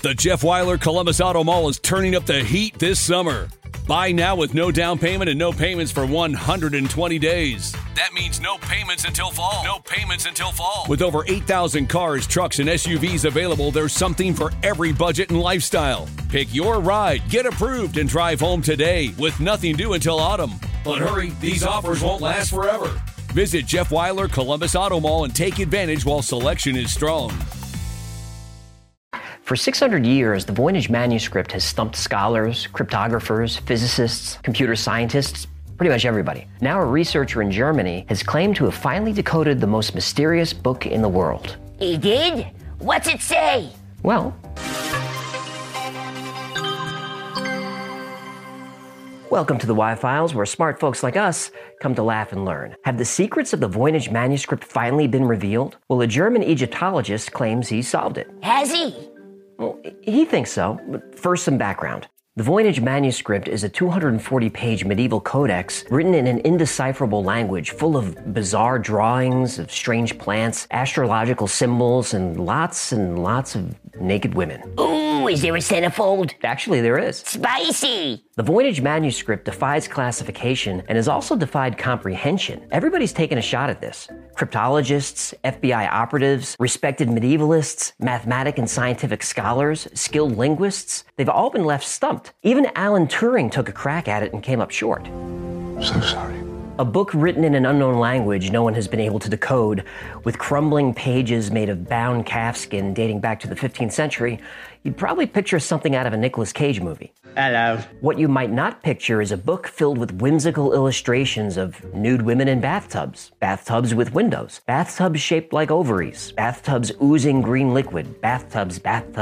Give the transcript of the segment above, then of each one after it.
The Jeff Weiler Columbus Auto Mall is turning up the heat this summer. Buy now with no down payment and no payments for 120 days. That means no payments until fall. No payments until fall. With over 8,000 cars, trucks, and SUVs available, there's something for every budget and lifestyle. Pick your ride, get approved, and drive home today with nothing due until autumn. But hurry, these offers won't last forever. Visit Jeff Weiler Columbus Auto Mall and take advantage while selection is strong. For 600 years, the Voynich manuscript has stumped scholars, cryptographers, physicists, computer scientists, pretty much everybody. Now a researcher in Germany has claimed to have finally decoded the most mysterious book in the world. He did? What's it say? Well, welcome to the Y-Files, where smart folks like us come to laugh and learn. Have the secrets of the Voynich manuscript finally been revealed? Well, a German Egyptologist claims he solved it. Has he? Well, he thinks so, but first some background. The Voynich manuscript is a 240-page medieval codex written in an indecipherable language full of bizarre drawings of strange plants, astrological symbols, and lots of naked women. Ooh, is there a centerfold? Actually, there is. Spicy! The Voynich manuscript defies classification and has also defied comprehension. Everybody's taken a shot at this. Cryptologists, FBI operatives, respected medievalists, mathematic and scientific scholars, skilled linguists, they've all been left stumped. Even Alan Turing took a crack at it and came up short. So sorry. A book written in an unknown language no one has been able to decode, with crumbling pages made of bound calfskin dating back to the 15th century, you'd probably picture something out of a Nicolas Cage movie. Hello. What you might not picture is a book filled with whimsical illustrations of nude women in bathtubs, bathtubs with windows, bathtubs shaped like ovaries, bathtubs oozing green liquid, bathtubs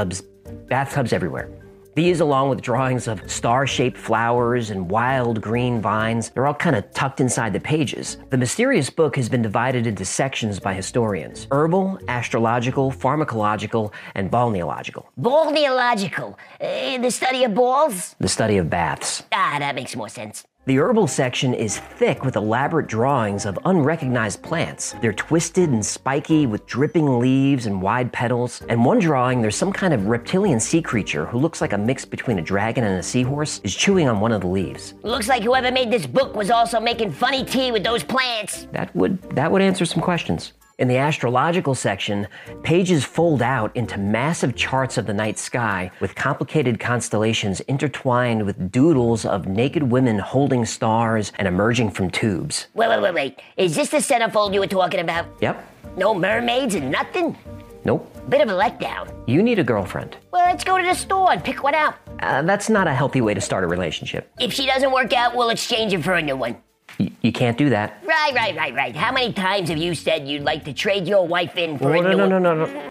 everywhere. These, along with drawings of star-shaped flowers and wild green vines, they're all kind of tucked inside the pages. The mysterious book has been divided into sections by historians: herbal, astrological, pharmacological, and balneological. Balneological? The study of balls? The study of baths. Ah, that makes more sense. The herbal section is thick with elaborate drawings of unrecognized plants. They're twisted and spiky with dripping leaves and wide petals. And one drawing, there's some kind of reptilian sea creature who looks like a mix between a dragon and a seahorse, is chewing on one of the leaves. Looks like whoever made this book was also making funny tea with those plants. That would answer some questions. In the astrological section, pages fold out into massive charts of the night sky with complicated constellations intertwined with doodles of naked women holding stars and emerging from tubes. Wait. Is this the centerfold you were talking about? Yep. No mermaids and nothing? Nope. Bit of a letdown. You need a girlfriend. Well, let's go to the store and pick one out. That's not a healthy way to start a relationship. If she doesn't work out, we'll exchange her for a new one. You can't do that. Right. How many times have you said you'd like to trade your wife in for a new one? No.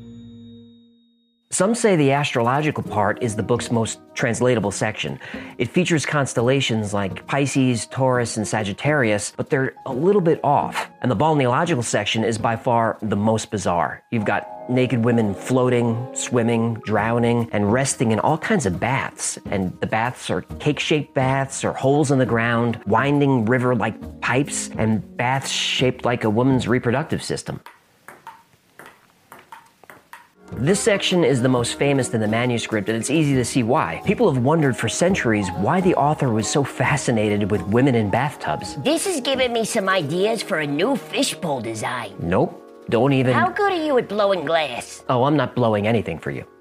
Some say the astrological part is the book's most translatable section. It features constellations like Pisces, Taurus, and Sagittarius, but they're a little bit off. And the balneological section is by far the most bizarre. You've got naked women floating, swimming, drowning, and resting in all kinds of baths. And the baths are cake-shaped baths or holes in the ground, winding river-like pipes, and baths shaped like a woman's reproductive system. This section is the most famous in the manuscript, and it's easy to see why. People have wondered for centuries why the author was so fascinated with women in bathtubs. This is giving me some ideas for a new fishbowl design. Nope, don't even... How good are you at blowing glass? Oh, I'm not blowing anything for you.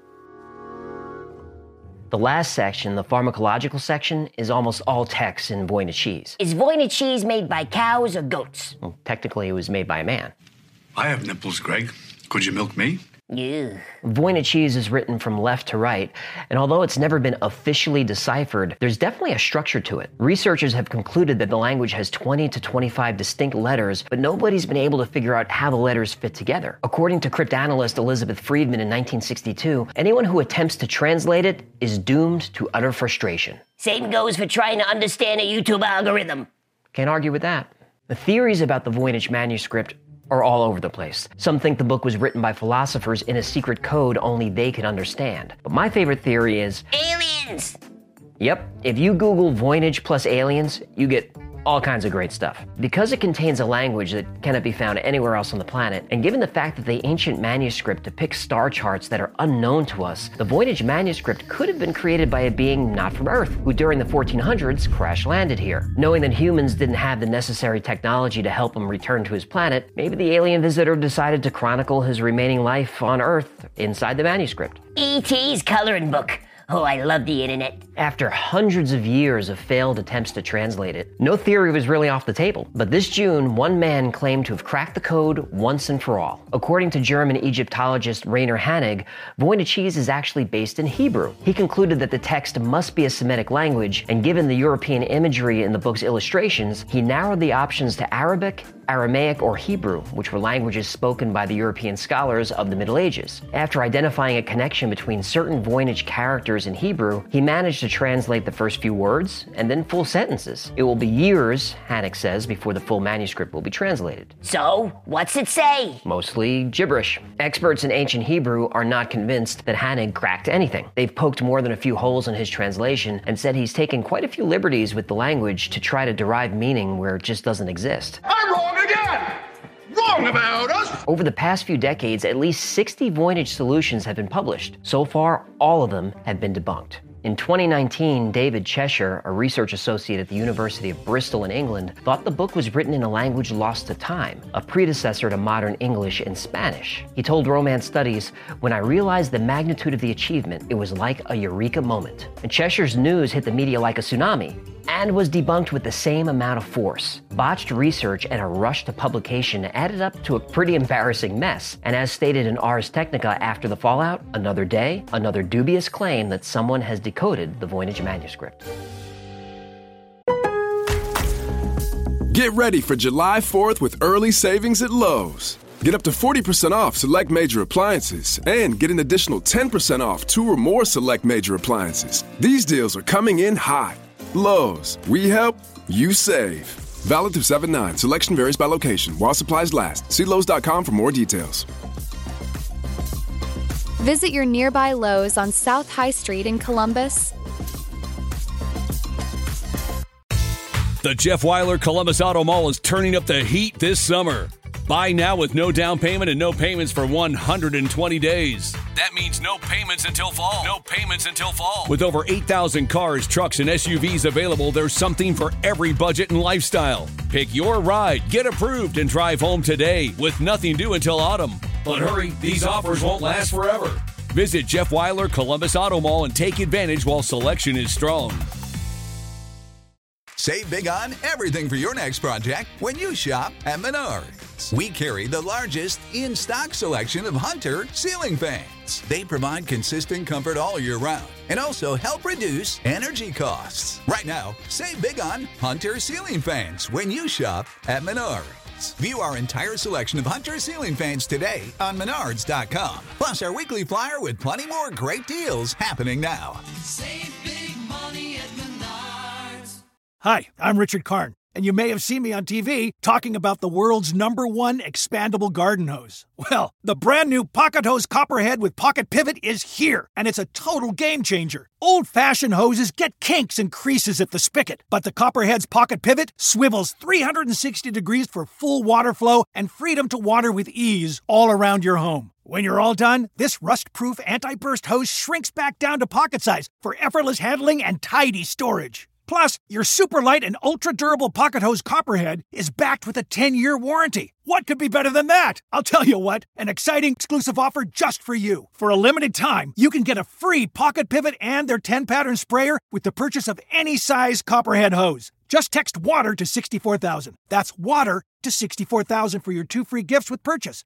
The last section, the pharmacological section, is almost all text in Voynich cheese. Is Voynich cheese made by cows or goats? Well, technically, it was made by a man. I have nipples, Greg. Could you milk me? Yeah. Voynich cheese is written from left to right, and although it's never been officially deciphered, there's definitely a structure to it. Researchers have concluded that the language has 20 to 25 distinct letters, but nobody's been able to figure out how the letters fit together. According to cryptanalyst Elizabeth Friedman in 1962, anyone who attempts to translate it is doomed to utter frustration. Same goes for trying to understand a YouTube algorithm. Can't argue with that. The theories about the Voynich manuscript are all over the place. Some think the book was written by philosophers in a secret code only they could understand. But my favorite theory is... aliens! Yep, if you Google Voynich plus aliens, you get all kinds of great stuff. Because it contains a language that cannot be found anywhere else on the planet, and given the fact that the ancient manuscript depicts star charts that are unknown to us, the Voynich manuscript could have been created by a being not from Earth, who during the 1400s crash-landed here. Knowing that humans didn't have the necessary technology to help him return to his planet, maybe the alien visitor decided to chronicle his remaining life on Earth inside the manuscript. E.T.'s coloring book. Oh, I love the internet. After hundreds of years of failed attempts to translate it, no theory was really off the table. But this June, one man claimed to have cracked the code once and for all. According to German Egyptologist Rainer Hanig, Voynichese is actually based in Hebrew. He concluded that the text must be a Semitic language, and given the European imagery in the book's illustrations, he narrowed the options to Arabic, Aramaic, or Hebrew, which were languages spoken by the European scholars of the Middle Ages. After identifying a connection between certain Voynich characters in Hebrew, he managed to translate the first few words and then full sentences. It will be years, Hanig says, before the full manuscript will be translated. So, what's it say? Mostly gibberish. Experts in ancient Hebrew are not convinced that Hanig cracked anything. They've poked more than a few holes in his translation and said he's taken quite a few liberties with the language to try to derive meaning where it just doesn't exist. I'm wrong again! Wrong about us! Over the past few decades, at least 60 Voynich solutions have been published. So far, all of them have been debunked. In 2019, David Cheshire, a research associate at the University of Bristol in England, thought the book was written in a language lost to time, a predecessor to modern English and Spanish. He told Romance Studies, "When I realized the magnitude of the achievement, it was like a eureka moment." And Cheshire's news hit the media like a tsunami, and was debunked with the same amount of force. Botched research and a rush to publication added up to a pretty embarrassing mess. And as stated in Ars Technica after the fallout, another day, another dubious claim that someone has decoded the Voynich manuscript. Get ready for July 4th with early savings at Lowe's. Get up to 40% off select major appliances and get an additional 10% off 2 or more select major appliances. These deals are coming in hot. Lowe's, we help, you save. Valid through 7/9. Selection varies by location while supplies last. See Lowe's.com for more details. Visit your nearby Lowe's on South High Street in Columbus. The Jeff Weiler Columbus Auto Mall is turning up the heat this summer. Buy now with no down payment and no payments for 120 days. That means no payments until fall. No payments until fall. With over 8,000 cars, trucks, and SUVs available, there's something for every budget and lifestyle. Pick your ride, get approved, and drive home today with nothing due until autumn. But hurry, these offers won't last forever. Visit Jeff Weiler Columbus Auto Mall and take advantage while selection is strong. Save big on everything for your next project when you shop at Menards. We carry the largest in-stock selection of Hunter ceiling fans. They provide consistent comfort all year round and also help reduce energy costs. Right now, save big on Hunter ceiling fans when you shop at Menards. View our entire selection of Hunter ceiling fans today on Menards.com. Plus our weekly flyer with plenty more great deals happening now. Save big money at Menards. Hi, I'm Richard Karn, and you may have seen me on TV talking about the world's #1 expandable garden hose. Well, the brand new Pocket Hose Copperhead with Pocket Pivot is here, and it's a total game changer. Old-fashioned hoses get kinks and creases at the spigot, but the Copperhead's Pocket Pivot swivels 360 degrees for full water flow and freedom to water with ease all around your home. When you're all done, this rust-proof anti-burst hose shrinks back down to pocket size for effortless handling and tidy storage. Plus, your super light and ultra-durable Pocket Hose Copperhead is backed with a 10-year warranty. What could be better than that? I'll tell you what, an exciting exclusive offer just for you. For a limited time, you can get a free Pocket Pivot and their 10-pattern sprayer with the purchase of any size Copperhead hose. Just text WATER to 64,000. That's WATER to 64,000 for your 2 free gifts with purchase.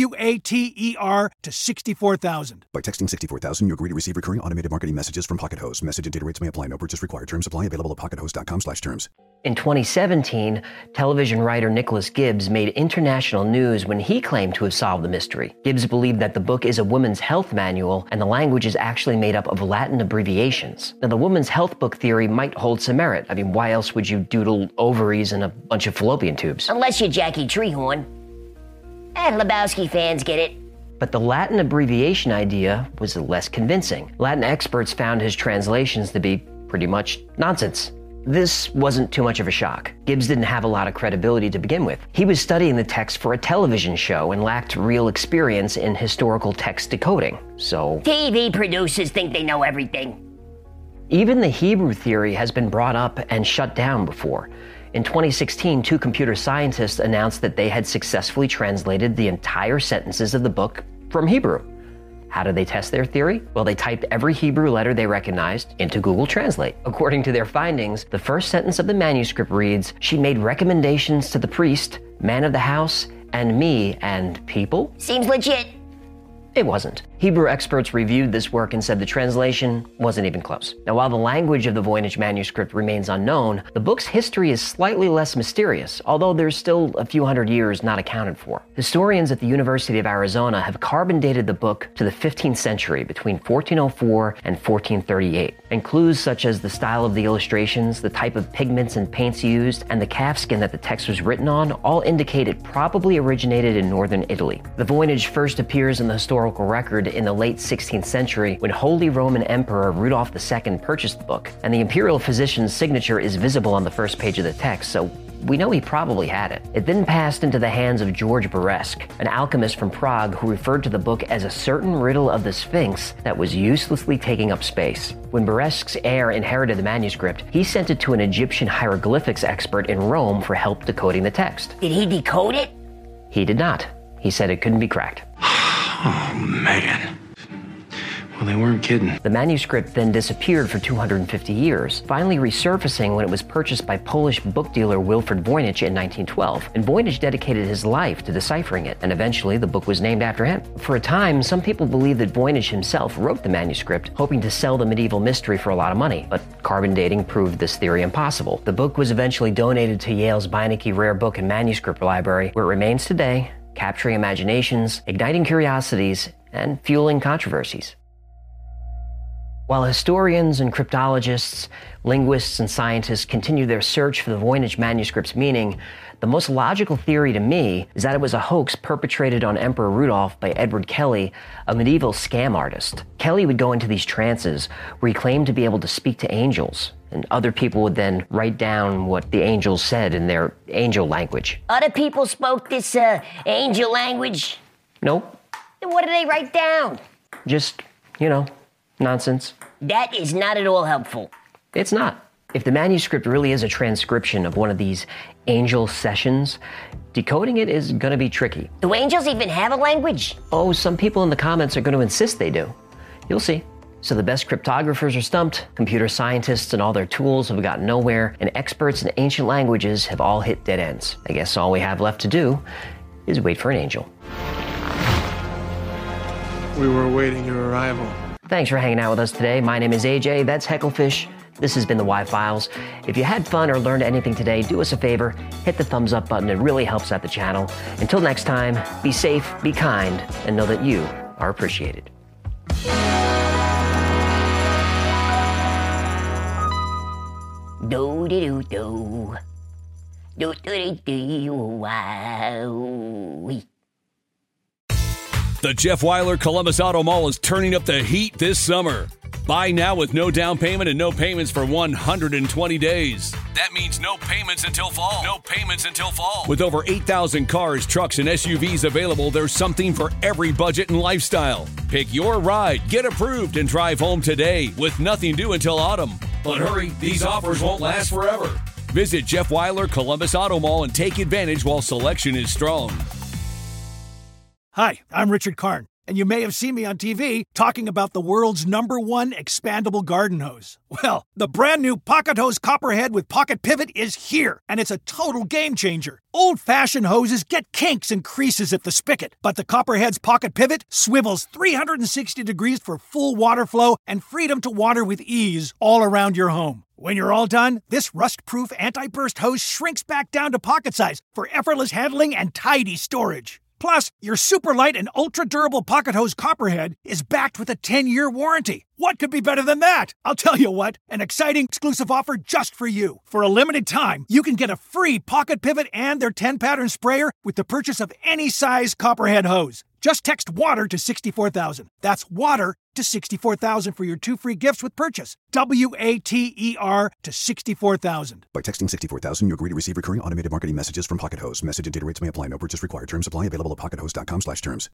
WATER to 64,000. By texting 64,000, you agree to receive recurring automated marketing messages from Pocket Hose. Message and data rates may apply. No purchase required. Terms apply. Available at pockethose.com/terms. In 2017, television writer Nicholas Gibbs made international news when he claimed to have solved the mystery. Gibbs believed that the book is a woman's health manual and the language is actually made up of Latin abbreviations. Now, the woman's health book theory might hold some merit. I mean, why else would you doodle ovaries and a bunch of fallopian tubes? Unless you're Jackie Treehorn. And Lebowski fans get it. But the Latin abbreviation idea was less convincing. Latin experts found his translations to be pretty much nonsense. This wasn't too much of a shock. Gibbs didn't have a lot of credibility to begin with. He was studying the text for a television show and lacked real experience in historical text decoding, so... TV producers think they know everything. Even the Hebrew theory has been brought up and shut down before. In 2016, 2 computer scientists announced that they had successfully translated the entire sentences of the book from Hebrew. How did they test their theory? Well, they typed every Hebrew letter they recognized into Google Translate. According to their findings, the first sentence of the manuscript reads, "She made recommendations to the priest, man of the house, and me, and people." Seems legit. It wasn't. Hebrew experts reviewed this work and said the translation wasn't even close. Now, while the language of the Voynich manuscript remains unknown, the book's history is slightly less mysterious, although there's still a few hundred years not accounted for. Historians at the University of Arizona have carbon dated the book to the 15th century, between 1404 and 1438, and clues such as the style of the illustrations, the type of pigments and paints used, and the calfskin that the text was written on all indicate it probably originated in northern Italy. The Voynich first appears in the historical record in the late 16th century when Holy Roman Emperor Rudolph II purchased the book, and the imperial physician's signature is visible on the first page of the text, so we know he probably had it. It then passed into the hands of George Beresque, an alchemist from Prague who referred to the book as a certain riddle of the Sphinx that was uselessly taking up space. When Beresque's heir inherited the manuscript, he sent it to an Egyptian hieroglyphics expert in Rome for help decoding the text. Did he decode it? He did not. He said it couldn't be cracked. Oh, man. Well, they weren't kidding. The manuscript then disappeared for 250 years, finally resurfacing when it was purchased by Polish book dealer Wilfred Voynich in 1912. And Voynich dedicated his life to deciphering it, and eventually the book was named after him. For a time, some people believed that Voynich himself wrote the manuscript, hoping to sell the medieval mystery for a lot of money, but carbon dating proved this theory impossible. The book was eventually donated to Yale's Beinecke Rare Book and Manuscript Library, where it remains today, capturing imaginations, igniting curiosities, and fueling controversies. While historians and cryptologists, linguists and scientists continue their search for the Voynich manuscript's meaning, the most logical theory to me is that it was a hoax perpetrated on Emperor Rudolph by Edward Kelly, a medieval scam artist. Kelly would go into these trances where he claimed to be able to speak to angels, and other people would then write down what the angels said in their angel language. Other people spoke this angel language? Nope. Then what did they write down? Just, nonsense. That is not at all helpful. It's not. If the manuscript really is a transcription of one of these angel sessions, decoding it is going to be tricky. Do angels even have a language? Oh, some people in the comments are going to insist they do. You'll see. So the best cryptographers are stumped, computer scientists and all their tools have gotten nowhere, and experts in ancient languages have all hit dead ends. I guess all we have left to do is wait for an angel. We were awaiting your arrival. Thanks for hanging out with us today. My name is AJ, that's Hecklefish. This has been the Y-Files. If you had fun or learned anything today, do us a favor, hit the thumbs up button. It really helps out the channel. Until next time, be safe, be kind, and know that you are appreciated. Do-do-do-do. Do-do-do-do. Wow. The Jeff Weiler Columbus Auto Mall is turning up the heat this summer. Buy now with no down payment and no payments for 120 days. That means no payments until fall. No payments until fall. With over 8,000 cars, trucks, and SUVs available, there's something for every budget and lifestyle. Pick your ride, get approved, and drive home today with nothing due until autumn. But hurry, these offers won't last forever. Visit Jeff Weiler Columbus Auto Mall and take advantage while selection is strong. Hi, I'm Richard Karn, and you may have seen me on TV talking about the world's #1 expandable garden hose. Well, the brand new Pocket Hose Copperhead with Pocket Pivot is here, and it's a total game changer. Old-fashioned hoses get kinks and creases at the spigot, but the Copperhead's Pocket Pivot swivels 360 degrees for full water flow and freedom to water with ease all around your home. When you're all done, this rust-proof anti-burst hose shrinks back down to pocket size for effortless handling and tidy storage. Plus, your super light and ultra-durable Pocket Hose Copperhead is backed with a 10-year warranty. What could be better than that? I'll tell you what, an exciting exclusive offer just for you. For a limited time, you can get a free Pocket Pivot and their 10-pattern sprayer with the purchase of any size Copperhead hose. Just text WATER to 64,000. That's WATER to 64,000 for your 2 free gifts with purchase. WATER to 64,000. By texting 64,000, you agree to receive recurring automated marketing messages from Pocket Host. Message and data rates may apply. No purchase required. Terms apply. Available at pockethost.com/terms.